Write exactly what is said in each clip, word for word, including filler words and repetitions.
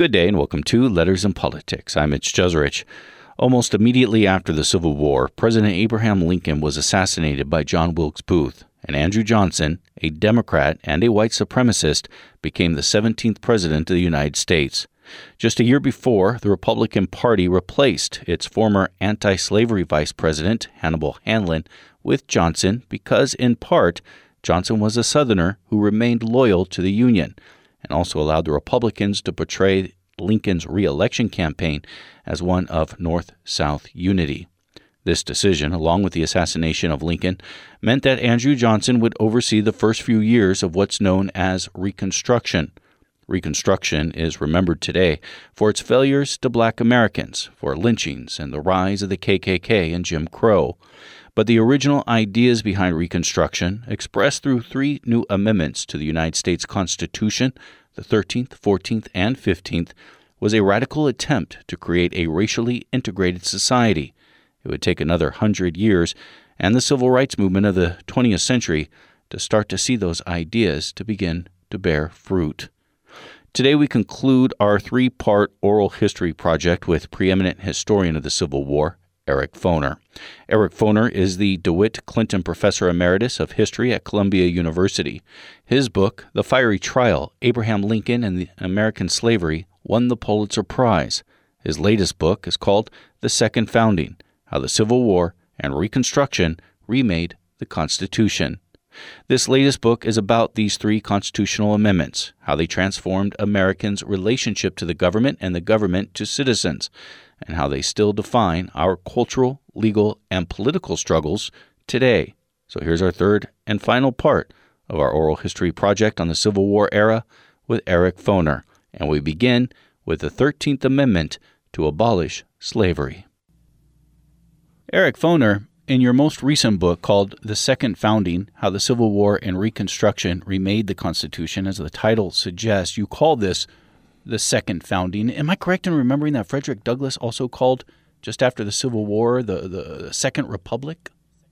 Good day and welcome to Letters in Politics. I'm Mitch Jeserich. Almost immediately after the Civil War, President Abraham Lincoln was assassinated by John Wilkes Booth, and Andrew Johnson, a Democrat and a white supremacist, became the seventeenth President of the United States. Just a year before, the Republican Party replaced its former anti-slavery Vice President, Hannibal Hamlin, with Johnson because, in part, Johnson was a Southerner who remained loyal to the Union and also allowed the Republicans to portray Lincoln's re-election campaign as one of North-South unity. This decision, along with the assassination of Lincoln, meant that Andrew Johnson would oversee the first few years of what's known as Reconstruction. Reconstruction is remembered today for its failures to black Americans, for lynchings and the rise of the K K K and Jim Crow. But the original ideas behind Reconstruction, expressed through three new amendments to the United States Constitution, the thirteenth, fourteenth, and fifteenth, was a radical attempt to create a racially integrated society. It would take another hundred years and the civil rights movement of the twentieth century to start to see those ideas to begin to bear fruit. Today we conclude our three-part oral history project with preeminent historian of the Civil War, Eric Foner. Eric Foner is the DeWitt Clinton Professor Emeritus of History at Columbia University. His book, The Fiery Trial, Abraham Lincoln and the American Slavery, won the Pulitzer Prize. His latest book is called The Second Founding, How the Civil War and Reconstruction Remade the Constitution. This latest book is about these three constitutional amendments, how they transformed Americans' relationship to the government and the government to citizens, and how they still define our cultural, legal, and political struggles today. So here's our third and final part of our oral history project on the Civil War era with Eric Foner, and we begin with the thirteenth Amendment to abolish slavery. Eric Foner, in your most recent book called The Second Founding, How the Civil War and Reconstruction Remade the Constitution, as the title suggests, you call this the Second Founding. Am I correct in remembering that Frederick Douglass also called, just after the Civil War, the, the Second Republic?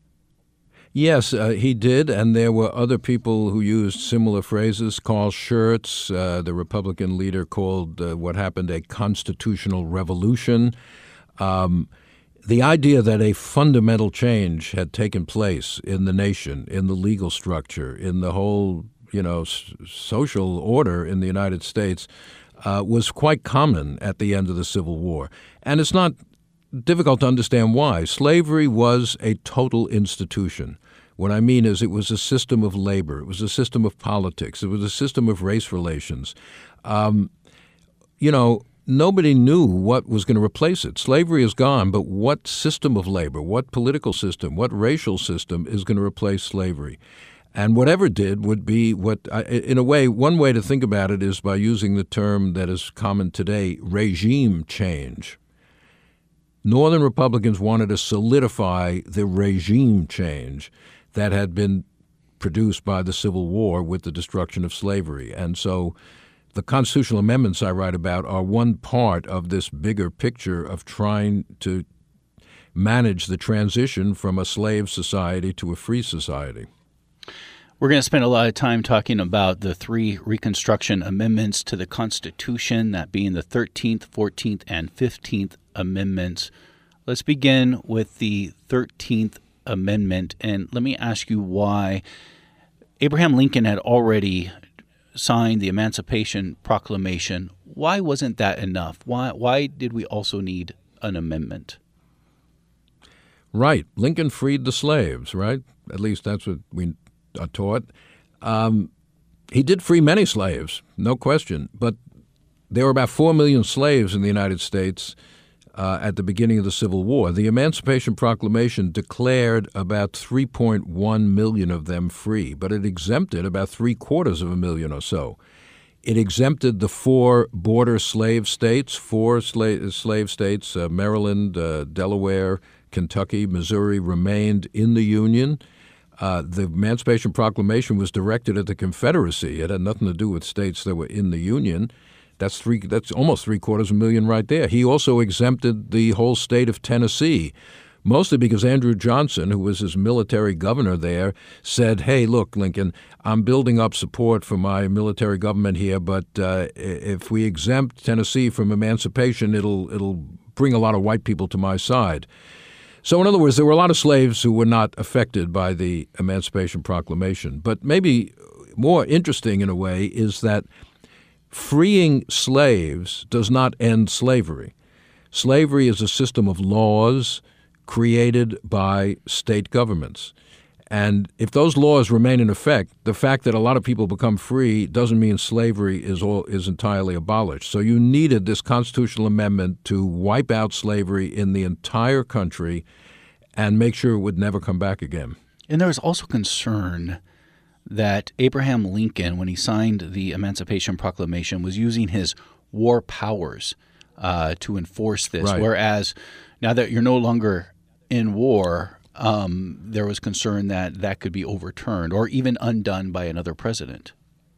Yes, uh, he did, and there were other people who used similar phrases. Carl Schurz, uh, the Republican leader, called uh, what happened a constitutional revolution. Um, the idea that a fundamental change had taken place in the nation, in the legal structure, in the whole, you know, s- social order in the United States uh, was quite common at the end of the Civil War. And it's not difficult to understand why. Slavery was a total institution. What I mean is it was a system of labor. It was a system of politics. It was a system of race relations. Um, you know, nobody knew what was going to replace it. Slavery is gone, but what system of labor, what political system, what racial system is going to replace slavery? And whatever did would be what, in a way, one way to think about it is by using the term that is common today, regime change. Northern Republicans wanted to solidify the regime change that had been produced by the Civil War with the destruction of slavery. And so the constitutional amendments I write about are one part of this bigger picture of trying to manage the transition from a slave society to a free society. We're going to spend a lot of time talking about the three Reconstruction amendments to the Constitution, that being the thirteenth, fourteenth, and fifteenth Amendments. Let's begin with the thirteenth Amendment, and let me ask you why. Abraham Lincoln had already signed the Emancipation Proclamation. Why wasn't that enough? Why, why did we also need an amendment? Right. Lincoln freed the slaves, right? At least that's what we are taught. Um, he did free many slaves, no question, but there were about four million slaves in the United States uh, at the beginning of the Civil War. The Emancipation Proclamation declared about three point one million of them free, but it exempted about three-quarters of a million or so. It exempted the four border slave states, four sla- slave states, uh, Maryland, uh, Delaware, Kentucky, Missouri, remained in the Union. Uh, the Emancipation Proclamation was directed at the Confederacy. It had nothing to do with states that were in the Union. That's three. That's almost three quarters of a million right there. He also exempted the whole state of Tennessee mostly because Andrew Johnson, who was his military governor there, said, hey, look, Lincoln, I'm building up support for my military government here, but uh, if we exempt Tennessee from emancipation, it'll it'll bring a lot of white people to my side. So in other words, there were a lot of slaves who were not affected by the Emancipation Proclamation. But maybe more interesting in a way is that freeing slaves does not end slavery. Slavery is a system of laws created by state governments. And if those laws remain in effect, the fact that a lot of people become free doesn't mean slavery is all, is entirely abolished. So you needed this constitutional amendment to wipe out slavery in the entire country and make sure it would never come back again. And there was also concern that Abraham Lincoln, when he signed the Emancipation Proclamation, was using his war powers uh, to enforce this, right. Whereas now that you're no longer in war, um, there was concern that that could be overturned or even undone by another president.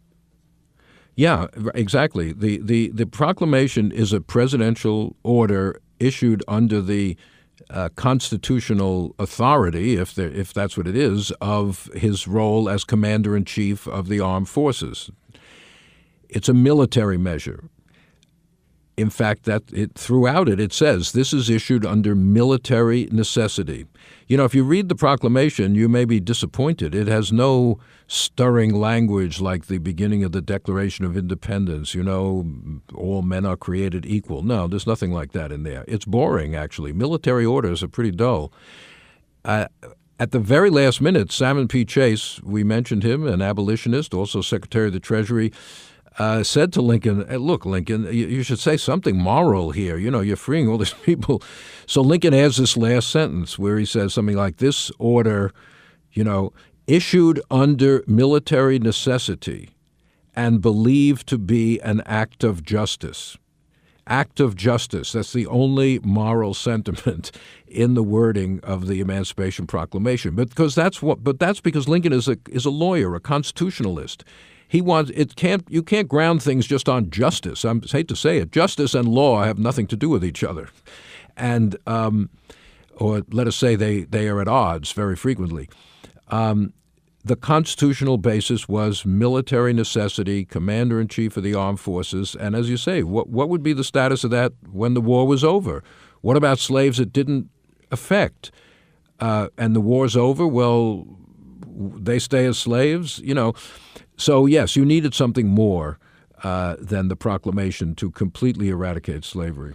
Yeah, exactly. The, the, the proclamation is a presidential order issued under the uh, constitutional authority, if there, if that's what it is, of his role as commander-in-chief of the armed forces. It's a military measure. In fact, that it, throughout it, it says this is issued under military necessity. You know, if you read the proclamation, you may be disappointed. It has no stirring language like the beginning of the Declaration of Independence, you know, all men are created equal. No, there's nothing like that in there. It's boring, actually. Military orders are pretty dull. Uh, at the very last minute, Salmon P. Chase, we mentioned him, an abolitionist, also Secretary of the Treasury, Uh, said to Lincoln, hey, look, Lincoln, you, you should say something moral here. You know, you're freeing all these people. So Lincoln adds this last sentence where he says something like, this order, you know, issued under military necessity and believed to be an act of justice. Act of justice. That's the only moral sentiment in the wording of the Emancipation Proclamation. But because that's what. But that's because Lincoln is a is a lawyer, a constitutionalist. He wants it can't you can't ground things just on justice. I hate to say it. Justice and law have nothing to do with each other, and um, or let us say they they are at odds very frequently. Um, the constitutional basis was military necessity, commander-in-chief of the armed forces, and as you say, what what would be the status of that when the war was over? What about slaves it didn't affect? Uh, and the war's over? Well, they stay as slaves, you know. So, yes, you needed something more uh, than the proclamation to completely eradicate slavery.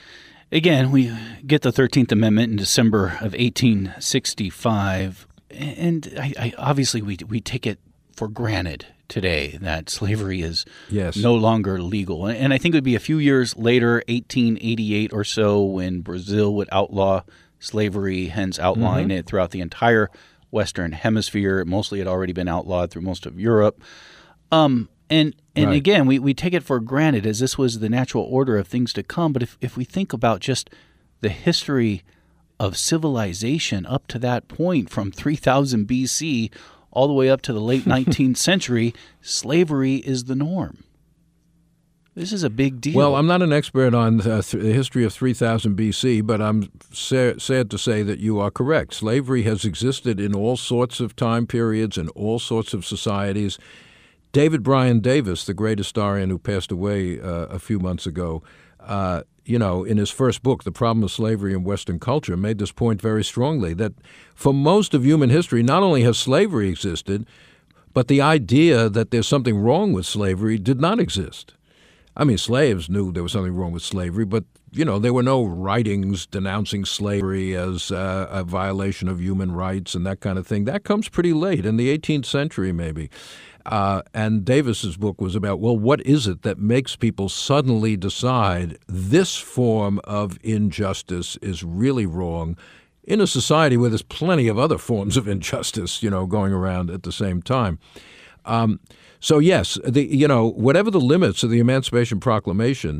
Again, we get the thirteenth Amendment in December of eighteen sixty-five, and I, I, obviously we we take it for granted today that slavery is yes. no longer legal. And I think it would be a few years later, eighteen eighty-eight or so, when Brazil would outlaw slavery, hence outline mm-hmm. it throughout the entire Western Hemisphere. Mostly had already been outlawed through most of Europe. Um, and and right. again, we, we take it for granted as this was the natural order of things to come. But if, if we think about just the history of civilization up to that point, from three thousand B C all the way up to the late nineteenth century, slavery is the norm. This is a big deal. Well, I'm not an expert on uh, th- the history of three thousand B C, but I'm sa- sad to say that you are correct. Slavery has existed in all sorts of time periods and all sorts of societies. David Bryan Davis, the great historian who passed away uh, a few months ago, uh, you know, in his first book, The Problem of Slavery in Western Culture, made this point very strongly, that for most of human history, not only has slavery existed, but the idea that there's something wrong with slavery did not exist. I mean, slaves knew there was something wrong with slavery, but, you know, there were no writings denouncing slavery as uh, a violation of human rights and that kind of thing. That comes pretty late, in the eighteenth century maybe. Uh, and Davis's book was about, well, what is it that makes people suddenly decide this form of injustice is really wrong in a society where there's plenty of other forms of injustice, you know, going around at the same time. Um, so, yes, the, you know, whatever the limits of the Emancipation Proclamation,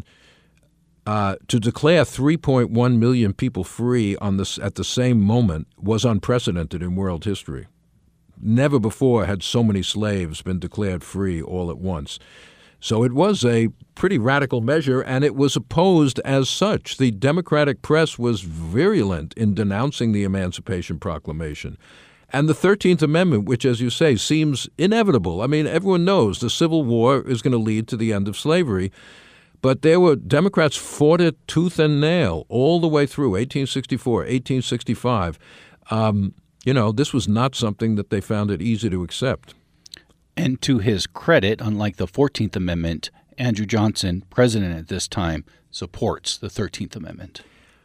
uh, to declare three point one million people free on this at the same moment was unprecedented in world history. Never before had so many slaves been declared free all at once. So it was a pretty radical measure, and it was opposed as such. The Democratic press was virulent in denouncing the Emancipation Proclamation. And the thirteenth Amendment, which, as you say, seems inevitable. I mean, everyone knows the Civil War is going to lead to the end of slavery. But there were Democrats fought it tooth and nail all the way through, eighteen sixty-four, eighteen sixty-five. Um, you know, this was not something that they found it easy to accept. And to his credit, unlike the fourteenth Amendment, Andrew Johnson, president at this time, supports the thirteenth Amendment.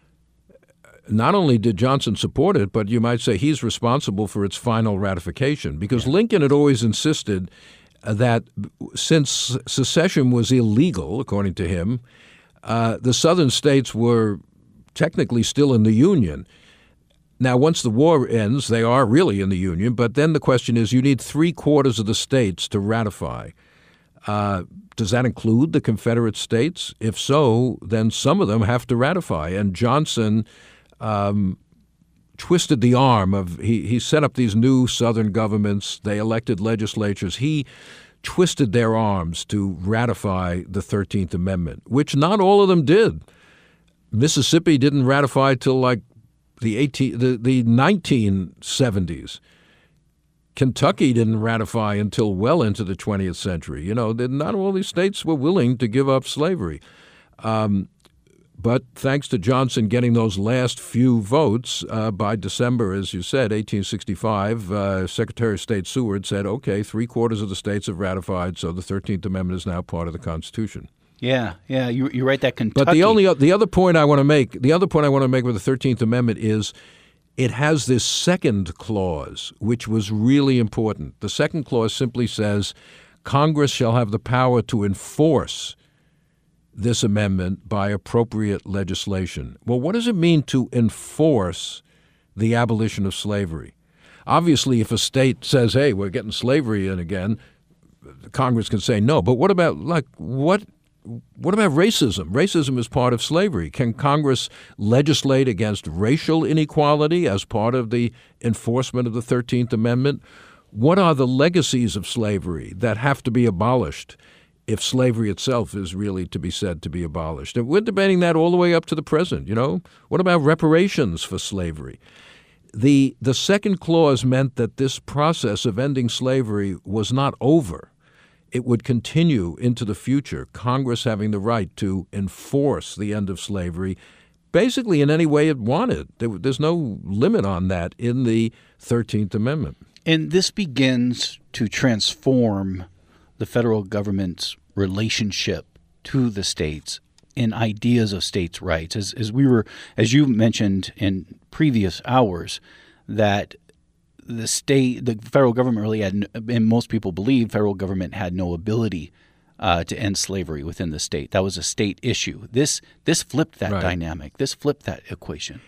Not only did Johnson support it, but you might say he's responsible for its final ratification, because yeah. Lincoln had always insisted that since secession was illegal, according to him, uh, the southern states were technically still in the Union. Now, once the war ends, they are really in the Union, but then the question is you need three-quarters of the states to ratify. Uh, does that include the Confederate states? If so, then some of them have to ratify. And Johnson um, twisted the arm of he, – he set up these new southern governments. They elected legislatures. He twisted their arms to ratify the thirteenth Amendment, which not all of them did. Mississippi didn't ratify till like The, eighteen, the the nineteen seventies. Kentucky didn't ratify until well into the twentieth century. You know, not all these states were willing to give up slavery. Um, but thanks to Johnson getting those last few votes, uh, by December, as you said, eighteen sixty-five, uh, Secretary of State Seward said, okay, three-quarters of the states have ratified, so the thirteenth Amendment is now part of the Constitution. Yeah, yeah, you, you're right. That Kentucky. But the only the other point I want to make, the other point I want to make with the thirteenth Amendment is, it has this second clause, which was really important. The second clause simply says, Congress shall have the power to enforce this amendment by appropriate legislation. Well, what does it mean to enforce the abolition of slavery? Obviously, if a state says, "Hey, we're getting slavery in again," Congress can say no. But what about like what? What about racism? Racism is part of slavery. Can Congress legislate against racial inequality as part of the enforcement of the thirteenth Amendment? What are the legacies of slavery that have to be abolished if slavery itself is really to be said to be abolished? And we're debating that all the way up to the present, you know? What about reparations for slavery? The, the second clause meant that this process of ending slavery was not over. It would continue into the future, Congress having the right to enforce the end of slavery basically in any way it wanted. There, there's no limit on that in the thirteenth Amendment. And this begins to transform the federal government's relationship to the states in ideas of states' rights. As, as we were, as you mentioned in previous hours, that the state, the federal government really had, and most people believe federal government had no ability uh, to end slavery within the state. That was a state issue. This this flipped that right. dynamic. This flipped that equation.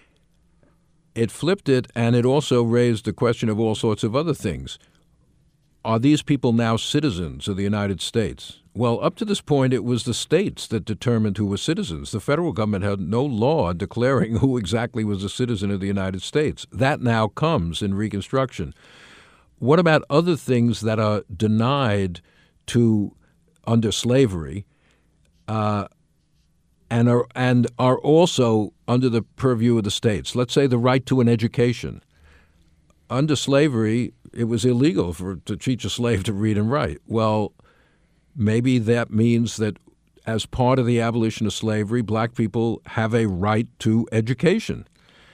It flipped it, and it also raised the question of all sorts of other things. Are these people now citizens of the United States? Well, up to this point, it was the states that determined who were citizens. The federal government had no law declaring who exactly was a citizen of the United States. That now comes in Reconstruction. What about other things that are denied to under slavery uh, and are and are also under the purview of the states? Let's say the right to an education. Under slavery, it was illegal for to teach a slave to read and write. Well, maybe that means that as part of the abolition of slavery, black people have a right to education.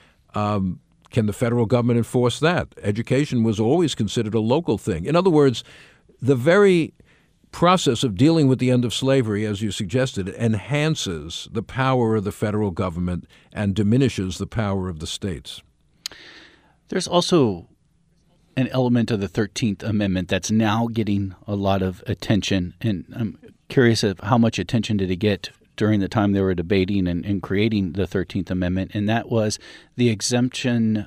Um, can the federal government enforce that? Education was always considered a local thing. In other words, the very process of dealing with the end of slavery, as you suggested, enhances the power of the federal government and diminishes the power of the states. There's also an element of the thirteenth Amendment that's now getting a lot of attention, and I'm curious of how much attention did it get during the time they were debating and, and creating the thirteenth Amendment, and that was the exemption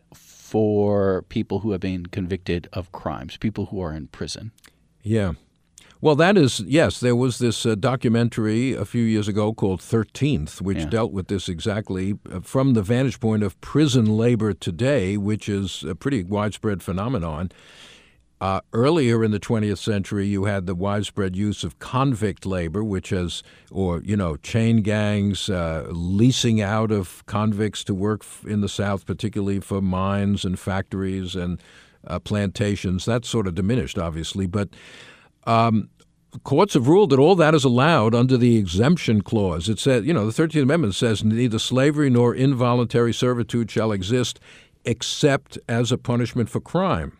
for people who have been convicted of crimes, people who are in prison. Yeah. Well, that is, yes, there was this uh, documentary a few years ago called thirteenth, which yeah. dealt with this exactly uh, from the vantage point of prison labor today, which is a pretty widespread phenomenon. Uh, earlier in the twentieth century, you had the widespread use of convict labor, which has, or, you know, chain gangs, uh, leasing out of convicts to work in the South, particularly for mines and factories and uh, plantations. That's sort of diminished, obviously. But um, courts have ruled that all that is allowed under the exemption clause. It said, you know, the thirteenth Amendment says neither slavery nor involuntary servitude shall exist except as a punishment for crime.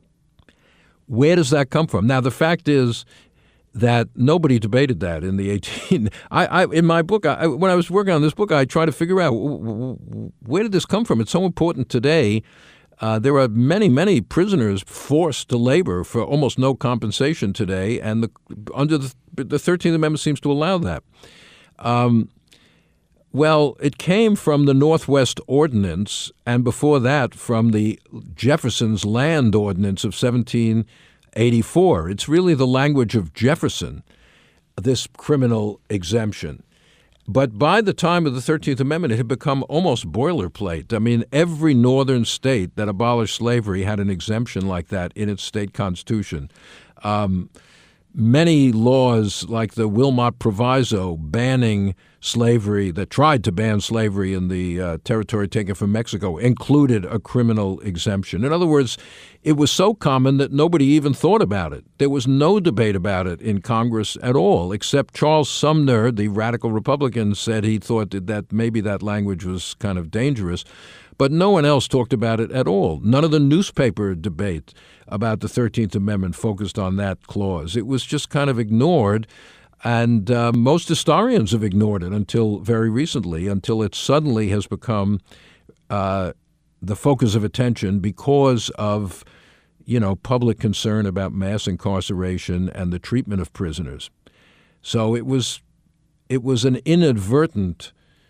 Where does that come from? Now, the fact is that nobody debated that in the eighteen. I, I in my book, I, when I was working on this book, I tried to figure out where did this come from. It's so important today. Uh, there are many, many prisoners forced to labor for almost no compensation today, and the, under the, the thirteenth Amendment seems to allow that. Um, well, it came from the Northwest Ordinance, and before that from the Jefferson's Land Ordinance of seventeen eighty-four. It's really the language of Jefferson, this criminal exemption. But by the time of the thirteenth Amendment, it had become almost boilerplate. I mean, every northern state that abolished slavery had an exemption like that in its state constitution. Um, many laws, like the Wilmot Proviso, banning slavery, that tried to ban slavery in the uh, territory taken from Mexico, included a criminal exemption. In other words, it was so common that nobody even thought about it. There was no debate about it in Congress at all, except Charles Sumner, the radical Republican, said he thought that, that maybe that language was kind of dangerous. But no one else talked about it at all. None of the newspaper debate about the thirteenth Amendment focused on that clause. It was just kind of ignored. And uh, most historians have ignored it until very recently, until it suddenly has become uh, the focus of attention because of, you know, public concern about mass incarceration and the treatment of prisoners. So it was, it was an inadvertent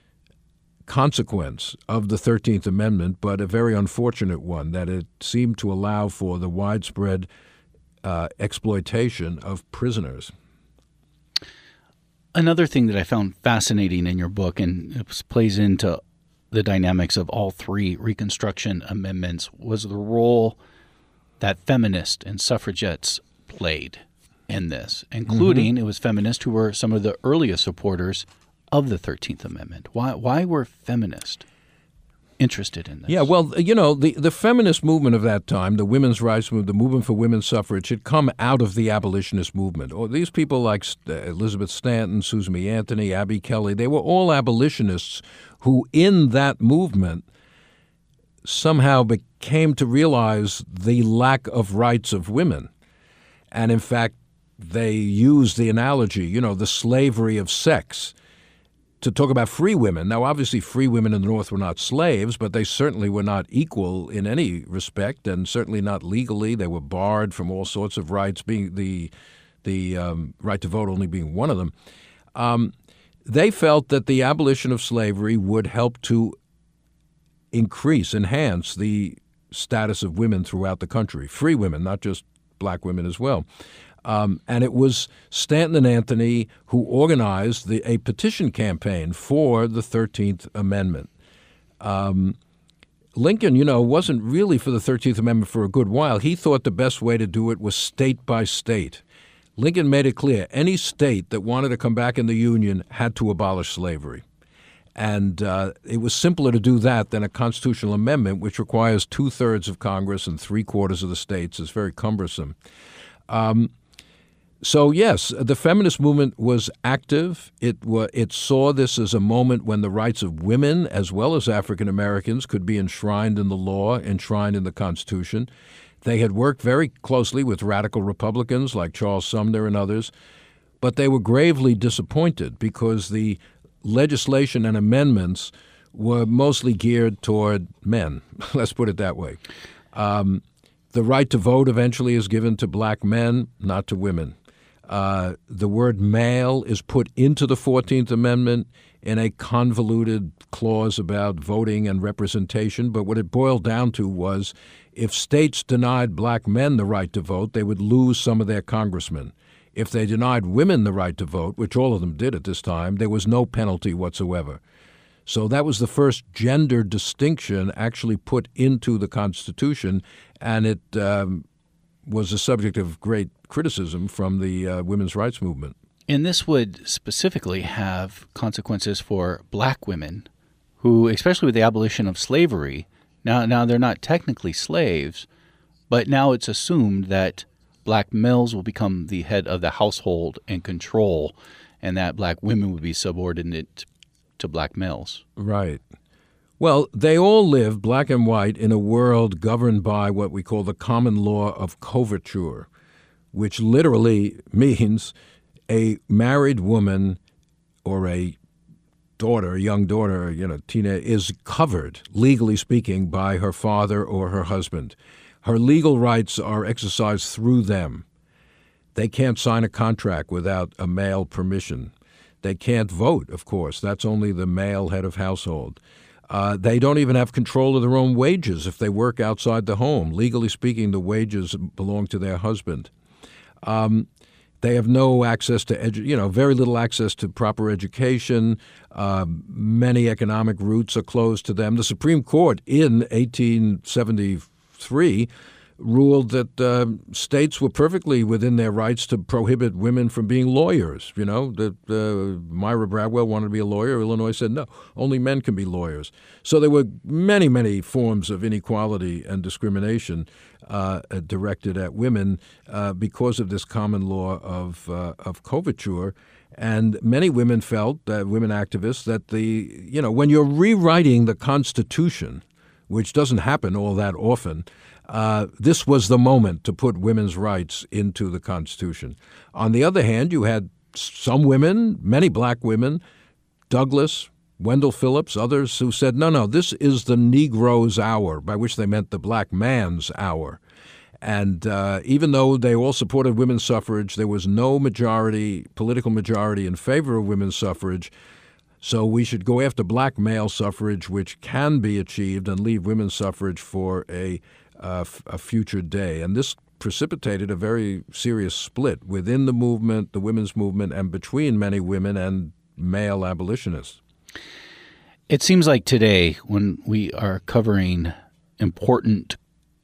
consequence of the thirteenth Amendment, but a very unfortunate one, that it seemed to allow for the widespread uh, exploitation of prisoners. Another thing that I found fascinating in your book, and it plays into the dynamics of all three Reconstruction amendments, was the role that feminists and suffragettes played in this, including mm-hmm. it was feminists who were some of the earliest supporters of the thirteenth Amendment. Why, why were feminists interested in this? Yeah, well, you know, the, the feminist movement of that time, the women's rights movement, the movement for women's suffrage, had come out of the abolitionist movement. Or these people like Elizabeth Stanton, Susan B. Anthony, Abby Kelly, they were all abolitionists who, in that movement, somehow came to realize the lack of rights of women. And in fact, they used the analogy, you know, the slavery of sex, to talk about free women. Now, obviously, free women in the North were not slaves, but they certainly were not equal in any respect, and certainly not legally. They were barred from all sorts of rights, being the the um, right to vote only being one of them. Um, they felt that the abolition of slavery would help to increase, enhance the status of women throughout the country. Free women, not just black women as well. Um, and it was Stanton and Anthony who organized the, a petition campaign for the thirteenth Amendment. Um, Lincoln, you know, wasn't really for the thirteenth Amendment for a good while. He thought the best way to do it was state by state. Lincoln made it clear any state that wanted to come back in the Union had to abolish slavery. And uh, it was simpler to do that than a constitutional amendment, which requires two-thirds of Congress and three-quarters of the states. It's very cumbersome. Um, So, yes, the feminist movement was active. It wa- it saw this as a moment when the rights of women, as well as African Americans, could be enshrined in the law, enshrined in the Constitution. They had worked very closely with radical Republicans like Charles Sumner and others, but they were gravely disappointed because the legislation and amendments were mostly geared toward men. Let's put it that way. Um, the right to vote eventually is given to black men, not to women. Uh, the word male is put into the fourteenth Amendment in a convoluted clause about voting and representation, but what it boiled down to was if states denied black men the right to vote, they would lose some of their congressmen. If they denied women the right to vote, which all of them did at this time, there was no penalty whatsoever. So that was the first gender distinction actually put into the Constitution, and it um, was a subject of great criticism from the uh, women's rights movement. And this would specifically have consequences for black women who, especially with the abolition of slavery, now, now they're not technically slaves, but now it's assumed that black males will become the head of the household and control, and that black women would be subordinate to black males. Right. Well, they all live, black and white, in a world governed by what we call the common law of coverture, which literally means a married woman or a daughter, a young daughter, you know, teenage, is covered, legally speaking, by her father or her husband. Her legal rights are exercised through them. They can't sign a contract without a male permission. They can't vote, of course. That's only the male head of household. Uh, they don't even have control of their own wages if they work outside the home. Legally speaking, the wages belong to their husband. Um, They have no access to, edu- you know, very little access to proper education. Uh, many economic routes are closed to them. The Supreme Court in eighteen seventy-three ruled that uh, states were perfectly within their rights to prohibit women from being lawyers. You know, that uh, Myra Bradwell wanted to be a lawyer. Illinois said, no, only men can be lawyers. So there were many, many forms of inequality and discrimination uh, directed at women uh, because of this common law of, uh, of coverture. And many women felt, uh, women activists, that the, you know, when you're rewriting the Constitution, which doesn't happen all that often, Uh, this was the moment to put women's rights into the Constitution. On the other hand, you had some women, many black women, Douglas, Wendell Phillips, others who said, no, no, this is the Negro's hour, by which they meant the black man's hour. And uh, even though they all supported women's suffrage, there was no majority, political majority in favor of women's suffrage. So we should go after black male suffrage, which can be achieved, and leave women's suffrage for a Uh, a future day. And this precipitated a very serious split within the movement, the women's movement, and between many women and male abolitionists. It seems like today, when we are covering important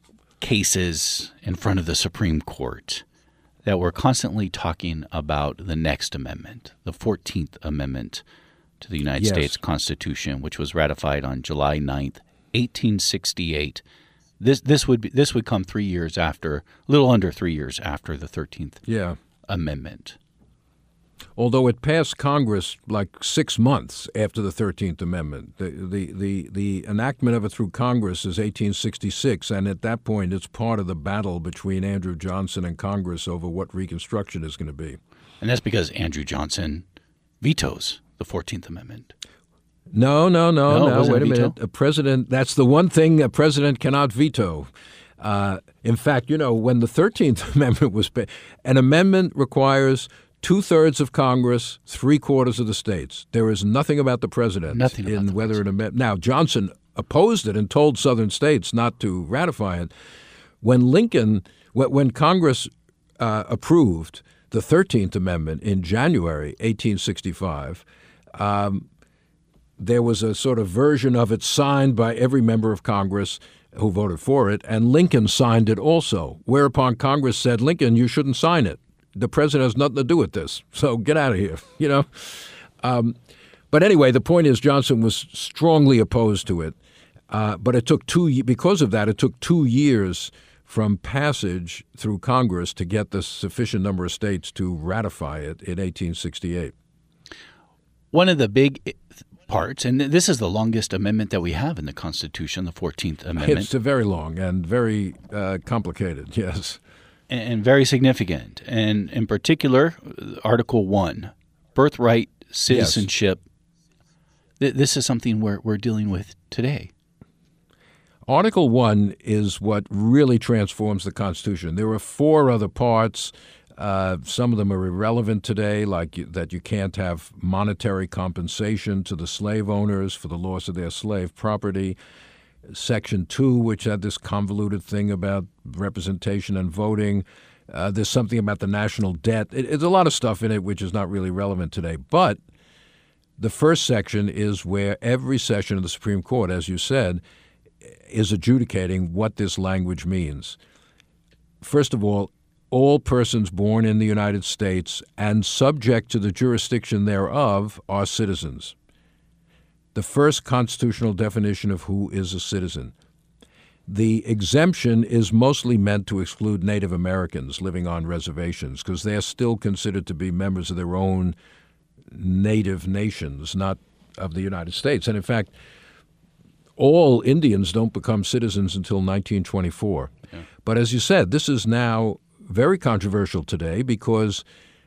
cases in front of the Supreme Court, that we're constantly talking about the next amendment, the fourteenth Amendment to the United Yes. States Constitution, which was ratified on July ninth, eighteen sixty-eight. This this would be, this would come three years after, a little under three years after the thirteenth Yeah. Amendment. Although it passed Congress like six months after the thirteenth Amendment. The, the, the, the enactment of it through Congress is eighteen sixty-six, and at that point it's part of the battle between Andrew Johnson and Congress over what Reconstruction is going to be. And that's because Andrew Johnson vetoes the fourteenth Amendment. No, no, no, No, no. wasn't Wait a a veto? minute. A president, that's the one thing a president cannot veto. Uh, in fact, you know, when the thirteenth Amendment was passed, an amendment requires two-thirds of Congress, three-quarters of the states. There is nothing about the president Nothing about in the whether an amendment. Now, Johnson opposed it and told southern states not to ratify it. When Lincoln, when when Congress uh, approved the thirteenth Amendment in January eighteen sixty-five, um, there was a sort of version of it signed by every member of Congress who voted for it, and Lincoln signed it also, whereupon Congress said, Lincoln, you shouldn't sign it. The president has nothing to do with this, so get out of here, you know. Um, but anyway, the point is Johnson was strongly opposed to it, uh, but it took two, because of that, it took two years from passage through Congress to get the sufficient number of states to ratify it in eighteen sixty-eight. One of the big parts, and this is the longest amendment that we have in the Constitution, the fourteenth Amendment. It's very long and very uh, complicated, yes. And very significant. And in particular, Article one, birthright citizenship. Yes. This is something we're, we're dealing with today. Article one is what really transforms the Constitution. There are four other parts. Uh, some of them are irrelevant today, like you, that you can't have monetary compensation to the slave owners for the loss of their slave property. Section two, which had this convoluted thing about representation and voting. Uh, there's something about the national debt. It, it's a lot of stuff in it which is not really relevant today. But the first section is where every session of the Supreme Court, as you said, is adjudicating what this language means. first of all, all persons born in the United States and subject to the jurisdiction thereof are citizens. The first constitutional definition of who is a citizen. The exemption is mostly meant to exclude Native Americans living on reservations because they're still considered to be members of their own native nations, not of the United States. And in fact, all Indians don't become citizens until nineteen twenty-four. Yeah. But as you said, this is now very controversial today because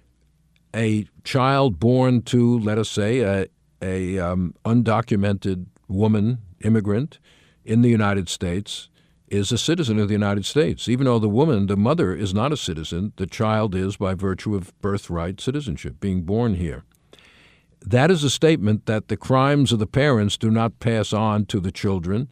a child born to, let us say, a, a um, undocumented woman, immigrant, in the United States is a citizen of the United States. Even though the woman, the mother, is not a citizen, the child is by virtue of birthright citizenship, being born here. That is a statement that the crimes of the parents do not pass on to the children,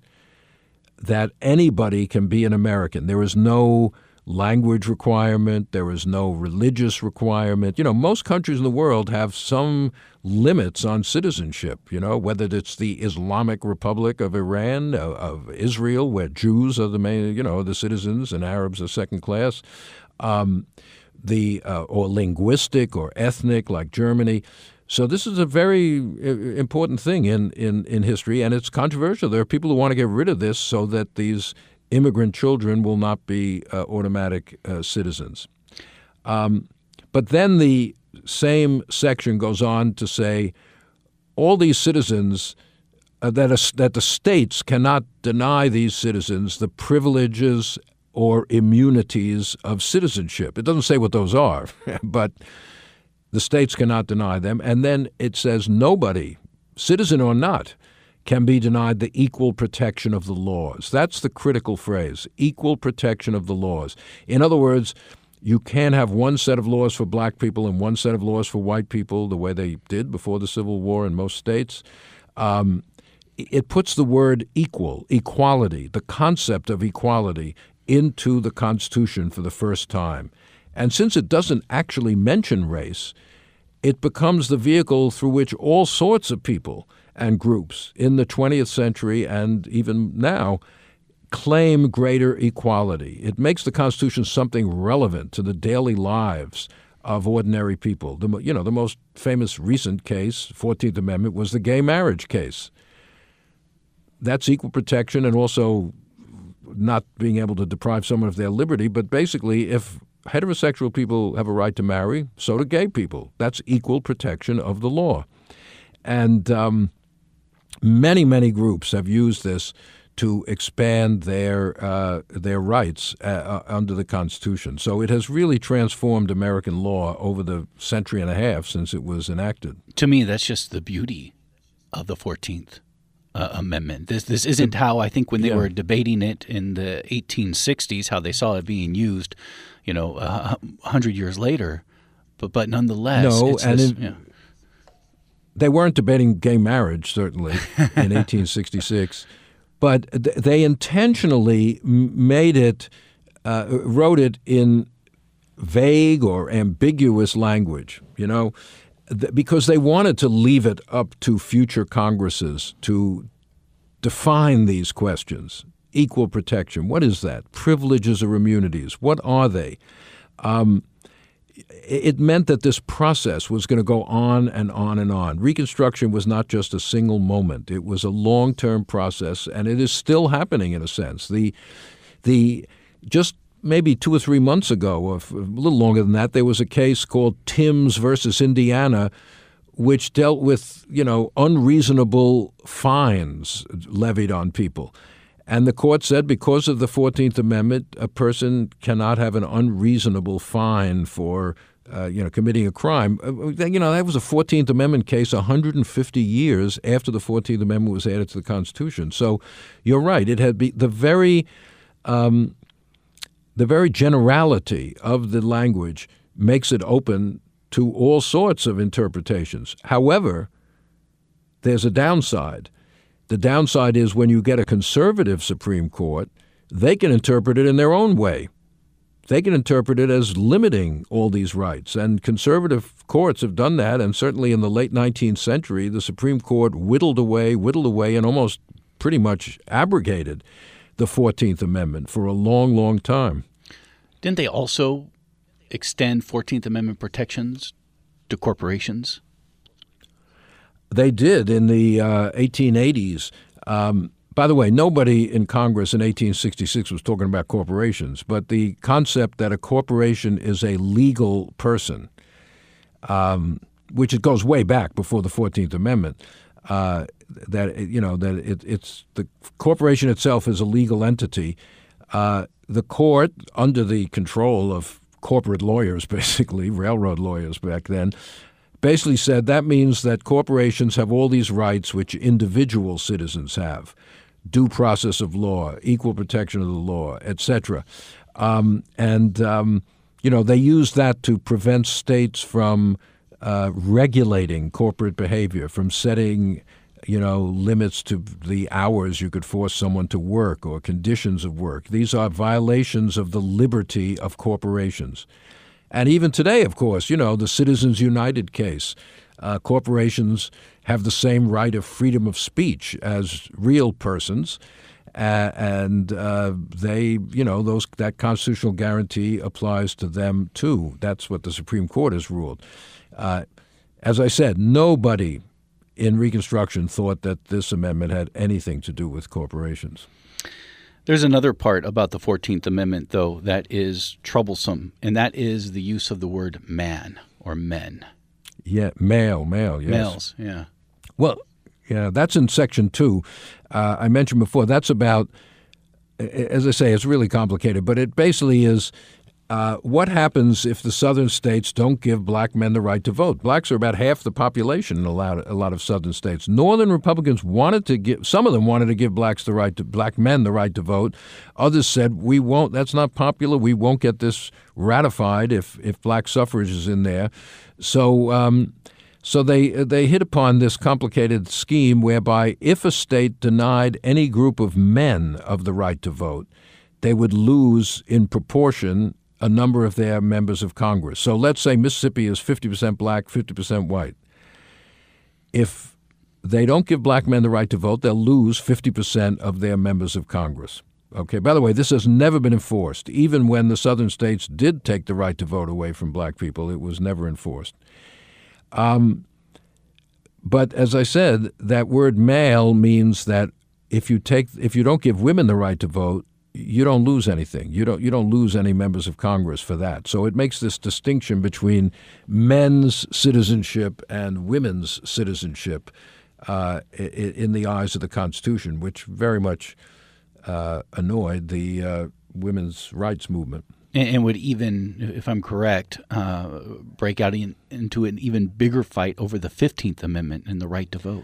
that anybody can be an American. There is no language requirement. There is no religious requirement. You know, most countries in the world have some limits on citizenship, you know, whether it's the Islamic Republic of Iran, of, of Israel, where Jews are the main, you know, the citizens and Arabs are second class, um, the uh, or linguistic or ethnic like Germany. So this is a very important thing in, in, in history, and it's controversial. There are people who want to get rid of this so that these immigrant children will not be uh, automatic uh, citizens. Um, but then the same section goes on to say all these citizens, uh, that, a, that the states cannot deny these citizens the privileges or immunities of citizenship. It doesn't say what those are, but the states cannot deny them. And then it says nobody, citizen or not, can be denied the equal protection of the laws. That's the critical phrase, equal protection of the laws. In other words, you can't have one set of laws for black people and one set of laws for white people the way they did before the Civil War in most states. Um, it puts the word equal, equality, the concept of equality into the Constitution for the first time. And since it doesn't actually mention race, it becomes the vehicle through which all sorts of people and groups in the twentieth century and even now claim greater equality. It makes the Constitution something relevant to the daily lives of ordinary people. The, you know, the most famous recent case, fourteenth Amendment, was the gay marriage case. That's equal protection and also not being able to deprive someone of their liberty. But basically, if heterosexual people have a right to marry, so do gay people. That's equal protection of the law. And um, many, many groups have used this to expand their uh, their rights uh, under the Constitution. So it has really transformed American law over the century and a half since it was enacted. To me, that's just the beauty of the fourteenth uh, Amendment. This this isn't how I think when they yeah. were debating it in the eighteen sixties, how they saw it being used, you know, a hundred years later. But but nonetheless, no, it's and this, it, yeah. they weren't debating gay marriage certainly in eighteen sixty-six. But they intentionally made it, uh, wrote it in vague or ambiguous language, you know, th- because they wanted to leave it up to future Congresses to define these questions. Equal protection, what is that? Privileges or immunities, what are they? Um, It meant that this process was going to go on and on and on. Reconstruction was not just a single moment. It was a long-term process, and it is still happening in a sense. The, the just maybe two or three months ago, or a little longer than that, there was a case called Timms versus Indiana, which dealt with, you know, unreasonable fines levied on people. And the court said because of the fourteenth Amendment, a person cannot have an unreasonable fine for, uh, you know, committing a crime. Uh, you know, that was a fourteenth Amendment case one hundred fifty years after the fourteenth Amendment was added to the Constitution. So you're right. It had be the very, um, the very generality of the language makes it open to all sorts of interpretations. However, there's a downside. The downside is when you get a conservative Supreme Court, they can interpret it in their own way. They can interpret it as limiting all these rights. And conservative courts have done that, and certainly in the late nineteenth century, the Supreme Court whittled away, whittled away, and almost pretty much abrogated the fourteenth Amendment for a long, long time. Didn't they also extend fourteenth Amendment protections to corporations? They did in the uh, eighteen eighties. Um, by the way, nobody in Congress in eighteen sixty-six was talking about corporations, but the concept that a corporation is a legal person, um, which it goes way back before the fourteenth Amendment, uh, that you know that it, it's the corporation itself is a legal entity. Uh, the court, under the control of corporate lawyers, basically railroad lawyers back then, basically said that means that corporations have all these rights which individual citizens have: due process of law, equal protection of the law, et cetera. Um, and um, you know they used that to prevent states from uh, regulating corporate behavior, from setting you know limits to the hours you could force someone to work or conditions of work. These are violations of the liberty of corporations. And even today, of course, you know, the Citizens United case, uh, corporations have the same right of freedom of speech as real persons, uh, and uh, they, you know, those that constitutional guarantee applies to them too. That's what the Supreme Court has ruled. Uh, as I said, nobody in Reconstruction thought that this amendment had anything to do with corporations. There's another part about the fourteenth Amendment, though, that is troublesome, and that is the use of the word man or men. Yeah, male, male, yes. Males, yeah. Well, yeah, that's in Section two. Uh, I mentioned before, that's about, as I say, it's really complicated, but it basically is uh, what happens if the southern states don't give black men the right to vote? Blacks are about half the population in a lot, a lot of southern states. Northern Republicans wanted to give, some of them wanted to give blacks the right to, black men the right to vote. Others said, we won't, that's not popular. We won't get this ratified if, if black suffrage is in there. So, um, so they, they hit upon this complicated scheme whereby if a state denied any group of men of the right to vote, they would lose in proportion a number of their members of Congress. So let's say Mississippi is fifty percent black, fifty percent white. If they don't give black men the right to vote, they'll lose fifty percent of their members of Congress. Okay. By the way, this has never been enforced. Even when the southern states did take the right to vote away from black people, it was never enforced. Um, but as I said, that word male means that if you take, if you don't give women the right to vote, you don't lose anything. You don't you don't lose any members of Congress for that. So it makes this distinction between men's citizenship and women's citizenship uh, in the eyes of the Constitution, which very much uh, annoyed the uh, women's rights movement. And would even, if I'm correct, uh, break out in, into an even bigger fight over the fifteenth Amendment and the right to vote.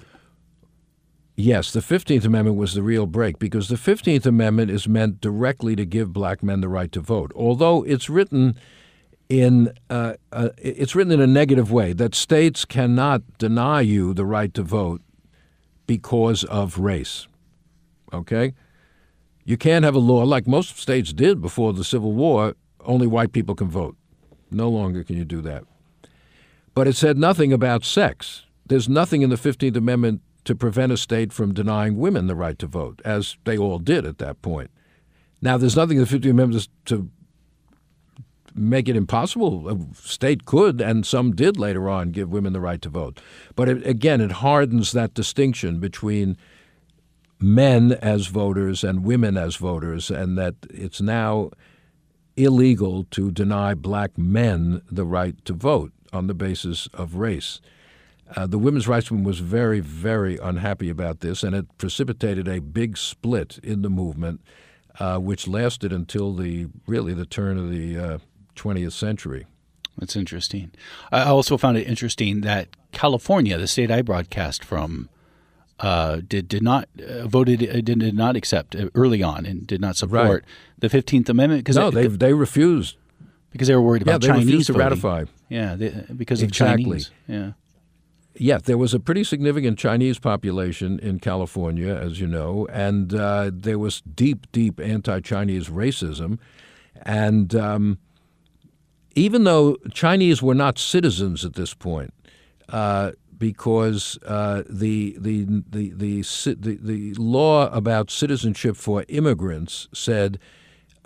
Yes, the fifteenth Amendment was the real break because the fifteenth Amendment is meant directly to give black men the right to vote, although it's written in uh, uh, it's written in a negative way, that states cannot deny you the right to vote because of race. Okay? You can't have a law like most states did before the Civil War, only white people can vote. No longer can you do that. But it said nothing about sex. There's nothing in the fifteenth Amendment to prevent a state from denying women the right to vote, as they all did at that point. Now, there's nothing in the fifteenth Amendment to make it impossible. A state could, and some did later on, give women the right to vote. But it, again, it hardens that distinction between men as voters and women as voters, and that it's now illegal to deny black men the right to vote on the basis of race. Uh, the women's rights movement was very, very unhappy about this, and it precipitated a big split in the movement, uh, which lasted until the really the turn of the uh, twentieth century. That's interesting. I also found it interesting that California, the state I broadcast from, uh, did did not uh, voted uh, did, did not accept uh, early on and did not support right. the fifteenth Amendment because no, they they refused because they were worried about yeah, they Chinese refused to voting. ratify. Yeah, they, because of exactly. Chinese. Yeah. Yeah, there was a pretty significant Chinese population in California, as you know, and uh, there was deep, deep anti-Chinese racism. And um, even though Chinese were not citizens at this point, uh, because uh, the, the, the, the, the, the law about citizenship for immigrants said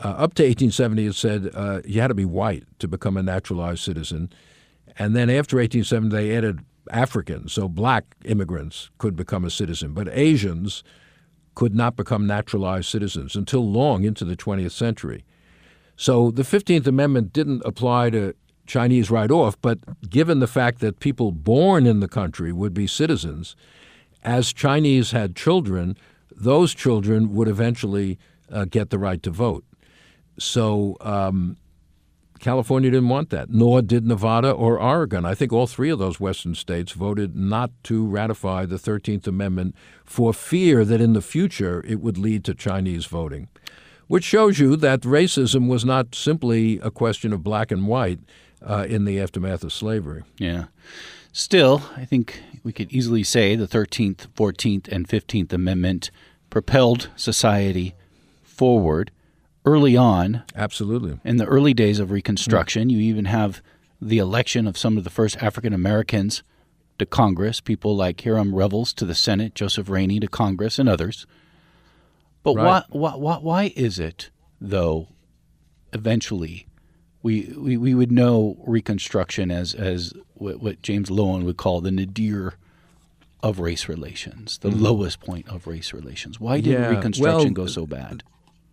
Uh, up to eighteen seventy, it said uh, you had to be white to become a naturalized citizen. And then after eighteen seventy, they added Africans, so black immigrants could become a citizen. But Asians could not become naturalized citizens until long into the twentieth century. So the fifteenth Amendment didn't apply to Chinese right off, but given the fact that people born in the country would be citizens, as Chinese had children, those children would eventually uh, get the right to vote. So um, California didn't want that, nor did Nevada or Oregon. I think all three of those western states voted not to ratify the thirteenth Amendment for fear that in the future it would lead to Chinese voting, which shows you that racism was not simply a question of black and white uh, in the aftermath of slavery. Yeah. Still, I think we could easily say the thirteenth, fourteenth, and fifteenth Amendment propelled society forward early on. Absolutely. In the early days of Reconstruction, mm. you even have the election of some of the first African Americans to Congress, people like Hiram Revels to the Senate, Joseph Rainey to Congress, and others. But right. why, why, why is it, though, eventually we, we, we would know Reconstruction as, as what, what James Loewen would call the nadir of race relations, the mm-hmm. lowest point of race relations? Why did yeah. Reconstruction well, go so bad?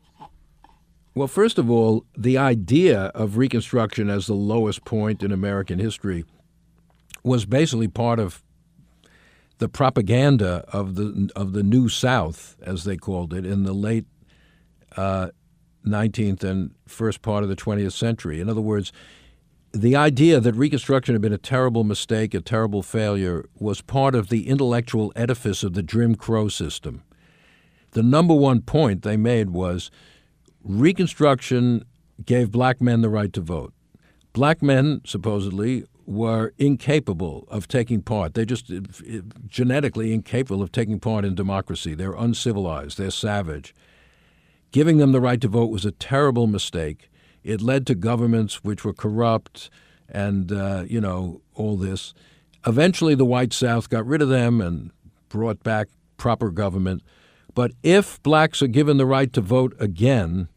Well, first of all, the idea of Reconstruction as the lowest point in American history was basically part of the propaganda of the of the New South, as they called it, in the late uh, nineteenth and first part of the twentieth century. In other words, the idea that Reconstruction had been a terrible mistake, a terrible failure, was part of the intellectual edifice of the Jim Crow system. The number one point they made was Reconstruction gave black men the right to vote. Black men, supposedly, were incapable of taking part. They're just genetically incapable of taking part in democracy. They're uncivilized. They're savage. Giving them the right to vote was a terrible mistake. It led to governments which were corrupt and, uh, you know, all this. Eventually, the white South got rid of them and brought back proper government. But if blacks are given the right to vote again,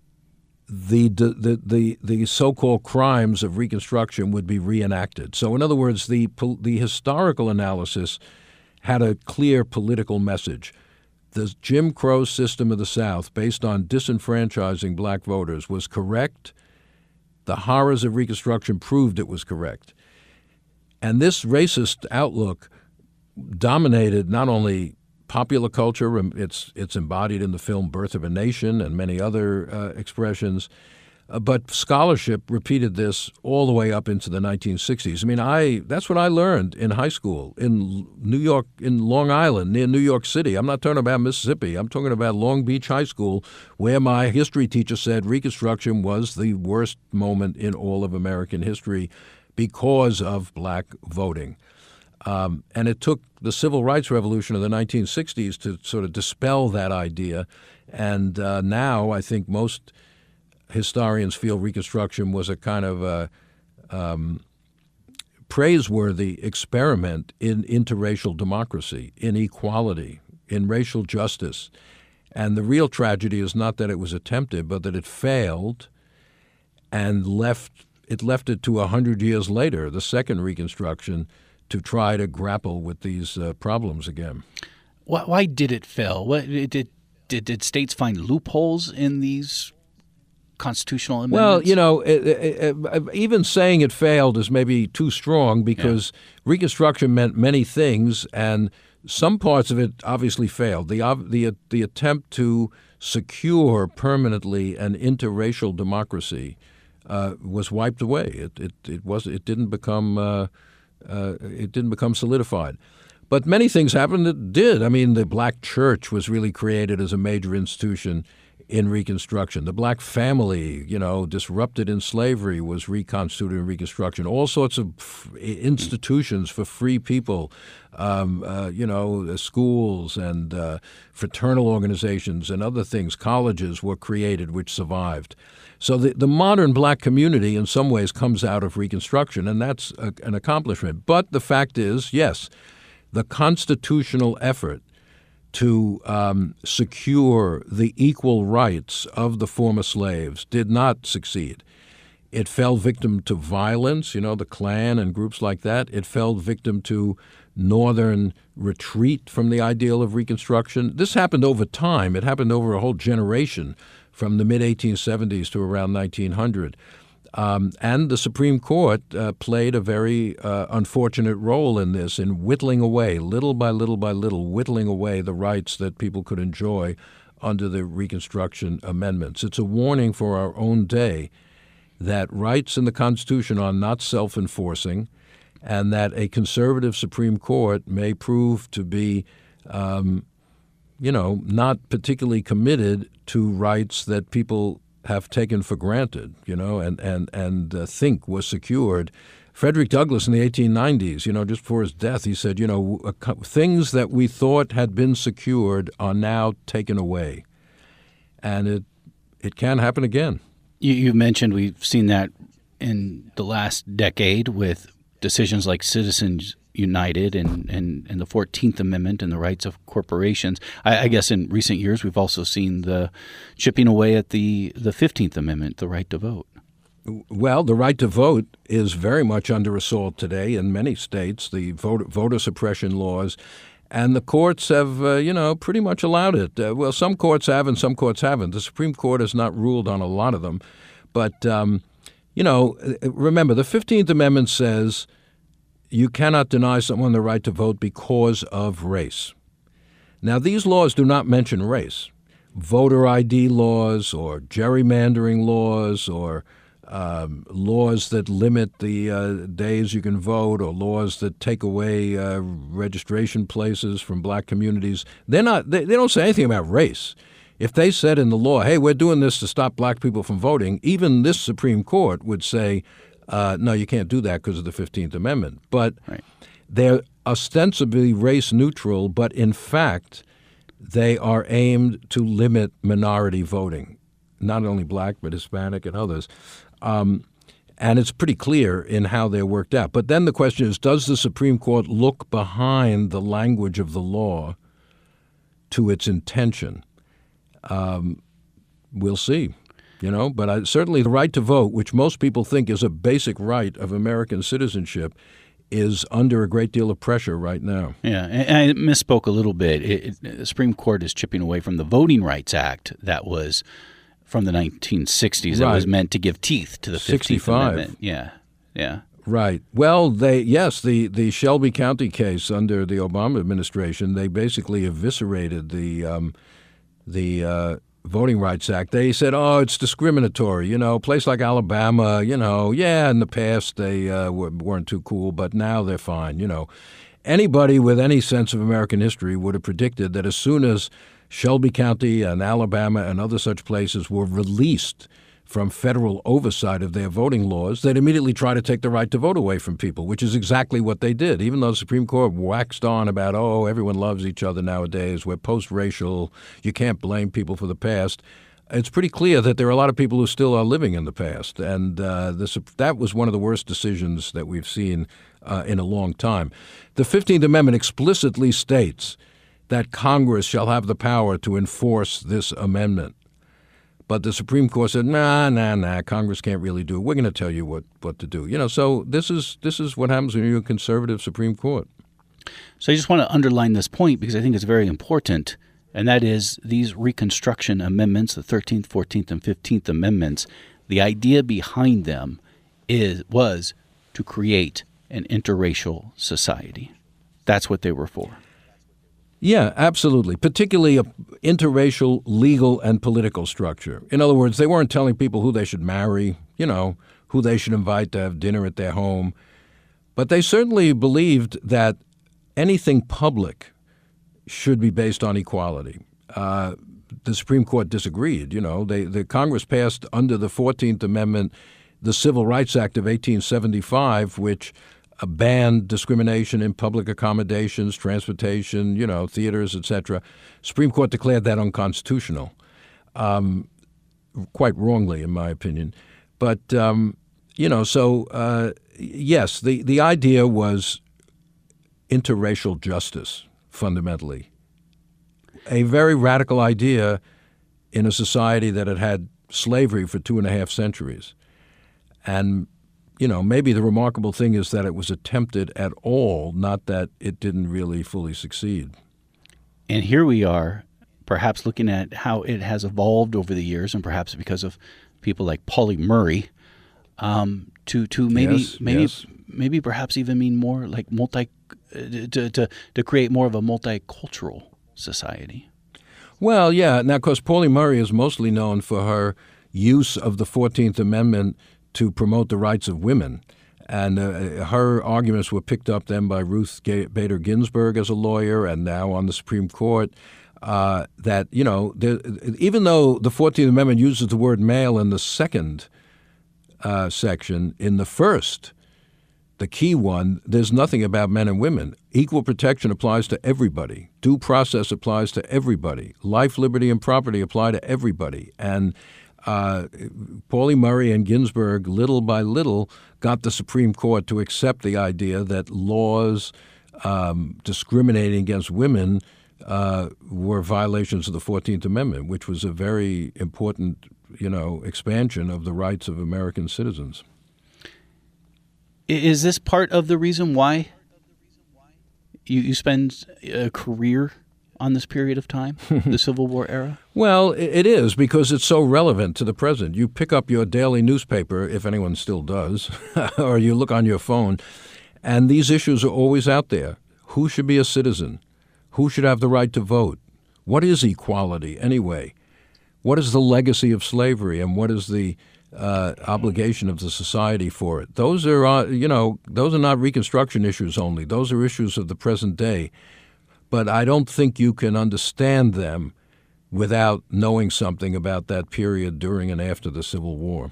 the the the, the so-called crimes of Reconstruction would be reenacted. So, in other words, the the historical analysis had a clear political message. The Jim Crow system of the South, based on disenfranchising black voters, was correct. The horrors of Reconstruction proved it was correct. And this racist outlook dominated not only popular culture, it's it's embodied in the film Birth of a Nation and many other uh, expressions, uh, but scholarship repeated this all the way up into the nineteen sixties. I mean, I that's what I learned in high school in New York, in Long Island, near New York City. I'm not talking about Mississippi. I'm talking about Long Beach High School, where my history teacher said Reconstruction was the worst moment in all of American history because of black voting. Um, and it took the Civil Rights Revolution of the nineteen sixties to sort of dispel that idea. And uh, now I think most historians feel Reconstruction was a kind of a, um, praiseworthy experiment in interracial democracy, in equality, in racial justice. And the real tragedy is not that it was attempted, but that it failed and left it left it to a hundred years later, the second Reconstruction, to try to grapple with these uh, problems again. Why, why did it fail? What, did, did did states find loopholes in these constitutional amendments? Well, you know, it, it, it, even saying it failed is maybe too strong because yeah. Reconstruction meant many things, and some parts of it obviously failed. The the the attempt to secure permanently an interracial democracy uh, was wiped away. It it it was it didn't become. Uh, Uh, it didn't become solidified. But many things happened that did. I mean, the black church was really created as a major institution in Reconstruction. The black family, you know, disrupted in slavery, was reconstituted in Reconstruction. All sorts of f- institutions for free people, um, uh, you know, schools and uh, fraternal organizations and other things, colleges were created which survived. So the, the modern black community in some ways comes out of Reconstruction, and that's a, an accomplishment. But the fact is, yes, the constitutional effort to um, secure the equal rights of the former slaves did not succeed. It fell victim to violence, you know, the Klan and groups like that. It fell victim to northern retreat from the ideal of Reconstruction. This happened over time. It happened over a whole generation from the mid eighteen seventies to around nineteen hundred. Um, and the Supreme Court uh, played a very uh, unfortunate role in this, in whittling away, little by little by little, whittling away the rights that people could enjoy under the Reconstruction amendments. It's a warning for our own day that rights in the Constitution are not self-enforcing, and that a conservative Supreme Court may prove to be, um, you know, not particularly committed to rights that people have taken for granted, you know, and and and uh, think was secured. Frederick Douglass in the eighteen nineties, you know, just before his death, he said, you know, uh, things that we thought had been secured are now taken away, and it it can happen again. You, you mentioned we've seen that in the last decade with decisions like Citizens United and, and, and the fourteenth Amendment and the rights of corporations. I, I guess in recent years we've also seen the chipping away at the, the fifteenth Amendment, the right to vote. Well, the right to vote is very much under assault today in many states, the voter, voter suppression laws. And the courts have, uh, you know, pretty much allowed it. Uh, well, some courts have and some courts haven't. The Supreme Court has not ruled on a lot of them. But, um, you know, remember, the fifteenth Amendment says you cannot deny someone the right to vote because of race. Now, these laws do not mention race. Voter I D laws or gerrymandering laws or um, laws that limit the uh, days you can vote or laws that take away uh, registration places from black communities, they're not, they, they don't say anything about race. If they said in the law, hey, we're doing this to stop black people from voting, even this Supreme Court would say, uh, no, you can't do that because of the fifteenth Amendment. But right. They're ostensibly race neutral, but in fact, they are aimed to limit minority voting, not only black, but Hispanic and others. Um, and it's pretty clear in how they're worked out. But then the question is, does the Supreme Court look behind the language of the law to its intention? Um, we'll see, you know. But I, certainly the right to vote, which most people think is a basic right of American citizenship, is under a great deal of pressure right now. Yeah, and I misspoke a little bit. It, it, the Supreme Court is chipping away from the Voting Rights Act that was from the nineteen sixties right. That was meant to give teeth to the fifteenth Amendment. Yeah, yeah. Right. Well, they yes, the, the Shelby County case under the Obama administration, they basically eviscerated the um, the uh, Voting Rights Act. They said, oh, it's discriminatory. You know, a place like Alabama, you know, yeah, in the past they uh, weren't too cool, but now they're fine, you know. Anybody with any sense of American history would have predicted that as soon as Shelby County and Alabama and other such places were released from federal oversight of their voting laws, they'd immediately try to take the right to vote away from people, which is exactly what they did. Even though the Supreme Court waxed on about, oh, everyone loves each other nowadays, we're post-racial, you can't blame people for the past, it's pretty clear that there are a lot of people who still are living in the past. And uh, this, that was one of the worst decisions that we've seen uh, in a long time. The fifteenth Amendment explicitly states that Congress shall have the power to enforce this amendment. But the Supreme Court said, nah, nah, nah, Congress can't really do it. We're going to tell you what, what to do. You know, so this is this is what happens when you're a conservative Supreme Court. So I just want to underline this point because I think it's very important, and that is these Reconstruction amendments, the thirteenth, fourteenth, and fifteenth Amendments, the idea behind them is was to create an interracial society. That's what they were for. Yeah, absolutely, particularly an interracial legal and political structure. In other words, they weren't telling people who they should marry, you know, who they should invite to have dinner at their home. But they certainly believed that anything public should be based on equality. Uh, the Supreme Court disagreed. You know, they, the Congress passed under the fourteenth Amendment the Civil Rights Act of eighteen seventy-five, which banned discrimination in public accommodations, transportation, you know, theaters, et cetera. Supreme Court declared that unconstitutional, um, quite wrongly, in my opinion. But, um, you know, so, uh, yes, the, the idea was interracial justice, fundamentally. a very radical idea in a society that had had slavery for two and a half centuries. And, you know, maybe the remarkable thing is that it was attempted at all, not that it didn't really fully succeed. And here we are, perhaps looking at how it has evolved over the years, and perhaps because of people like Pauli Murray, um, to to maybe Yes, maybe yes. maybe perhaps even mean more like multi to to to create more of a multicultural society. Well, yeah. Now, of course, Pauli Murray is mostly known for her use of the fourteenth Amendment to promote the rights of women. And uh, her arguments were picked up then by Ruth Ga- Bader Ginsburg as a lawyer and now on the Supreme Court, uh, that, you know, there, even though the fourteenth Amendment uses the word male in the second uh, section, in the first, the key one, there's nothing about men and women. Equal protection applies to everybody. Due process applies to everybody. Life, liberty, and property apply to everybody. And uh, Pauli Murray and Ginsburg, little by little, got the Supreme Court to accept the idea that laws um, discriminating against women uh, were violations of the fourteenth Amendment, which was a very important, you know, expansion of the rights of American citizens. Is this part of the reason why you, you spend a career on this period of time, the Civil War era? Well, it is, because it's so relevant to the present. You pick up your daily newspaper, if anyone still does, or you look on your phone, and these issues are always out there. Who should be a citizen? Who should have the right to vote? What is equality anyway? What is the legacy of slavery, and what is the uh, obligation of the society for it? Those are, uh, you know, those are not Reconstruction issues only. Those are issues of the present day. But I don't think you can understand them without knowing something about that period during and after the Civil War.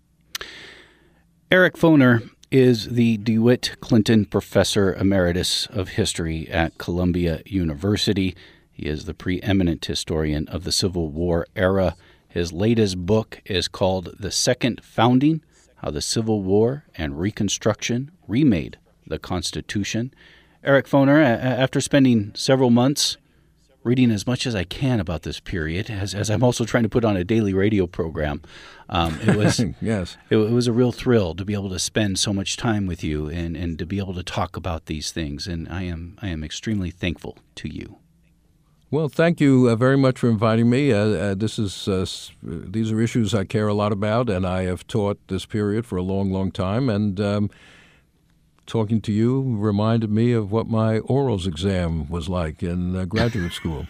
Eric Foner is the DeWitt Clinton Professor Emeritus of History at Columbia University. He is the preeminent historian of the Civil War era. His latest book is called The Second Founding: How the Civil War and Reconstruction Remade the Constitution. Eric Foner, after spending several months reading as much as I can about this period, as, as I'm also trying to put on a daily radio program, um, it was yes, it, it was a real thrill to be able to spend so much time with you and, and to be able to talk about these things. And I am I am extremely thankful to you. Well, thank you uh, very much for inviting me. Uh, uh, this is uh, these are issues I care a lot about, and I have taught this period for a long, long time. And um, talking to you reminded me of what my orals exam was like in uh, graduate school.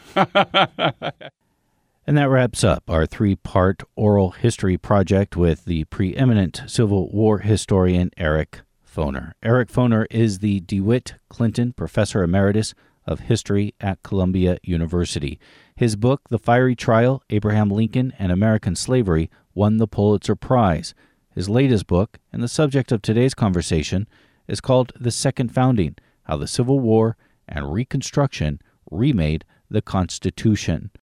And that wraps up our three-part oral history project with the preeminent Civil War historian Eric Foner. Eric Foner is the DeWitt Clinton Professor Emeritus of History at Columbia University. His book, The Fiery Trial, Abraham Lincoln and American Slavery, won the Pulitzer Prize. His latest book, and the subject of today's conversation, is called The Second Founding: How the Civil War and Reconstruction Remade the Constitution.